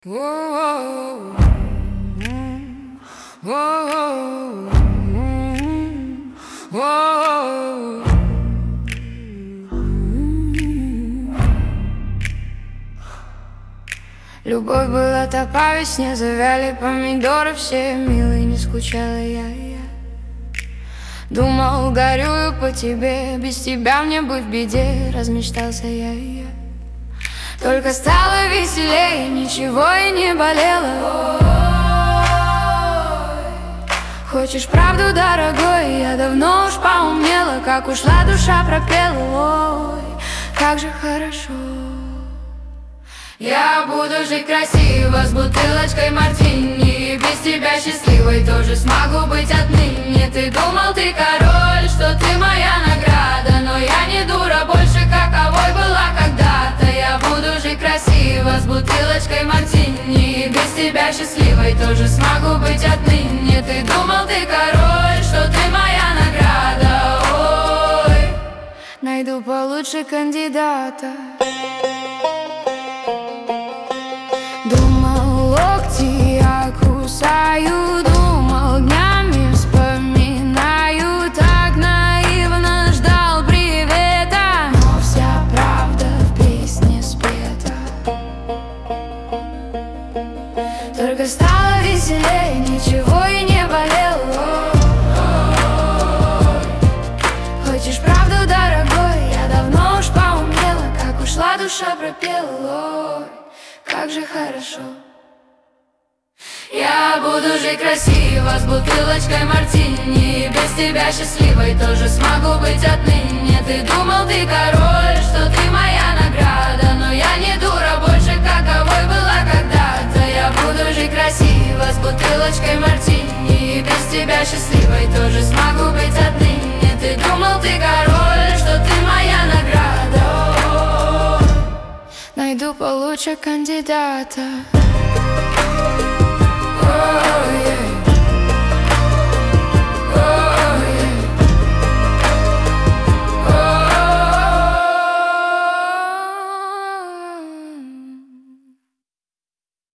Любовь была та по весне, завяли помидоры все, милый, не скучала я. Думал, горюю по тебе, без тебя мне быть в беде, размечтался я. Только стало веселее, ничего и не болело. Хочешь правду, дорогой, я давно уж поумнела, как ушла душа пропела. Ой, как же хорошо. Я буду жить красиво, с бутылочкой мартини, без тебя счастливой тоже смогу быть отныне. Ты думал, ты король, что ты моя награда, но я не дура больше, каковой была когда-то. Я буду жить красиво, с бутылочкой мартини, без тебя счастливой тоже смогу быть отныне. Ты думал, ты король, что ты моя награда. Ой, найду получше кандидата. Думал, локти я кусаю, думал, днями вспоминаю, так наивно ждал привета, но вся правда в песне спета. Только стало веселее, ничего и не болело. Хочешь правду, дорогой, я давно уж поумнела, как ушла душа пропела. Как же хорошо. Я буду жить красиво, с бутылочкой мартини, без тебя счастливой тоже смогу быть отныне. Ты думал, ты король, что ты моя награда, но я не дура больше, каковой была когда-то. Я буду жить красиво, с бутылочкой мартини, без тебя счастливой тоже смогу быть отныне. Ты думал, ты король, что ты моя награда. Найду получше кандидата.